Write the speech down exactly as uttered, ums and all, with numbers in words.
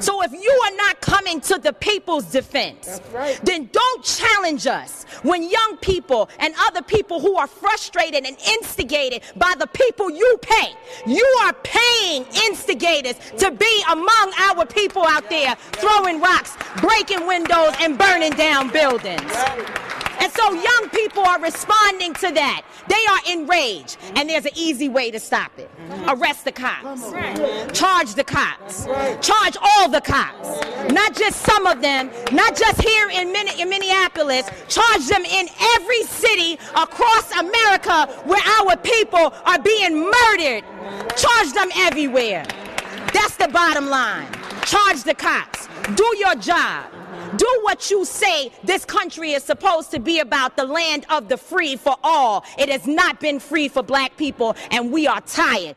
So if you are not coming to the people's defense, right, then don't challenge us when young people and other people who are frustrated and instigated by the people you pay. You are paying instigators to be among our people out there throwing rocks, breaking windows, and burning down buildings. And so young people are responding to that. They are enraged, and there's an easy way to stop it. Arrest the cops. Charge the cops. Charge all the cops. Not just some of them, not just here in, Min in Minneapolis. Charge them in every city across America where our people are being murdered. Charge them everywhere. That's the bottom line. Charge the cops. Do your job. Do what you say this country is supposed to be about, the land of the free for all. It has not been free for black people, and we are tired.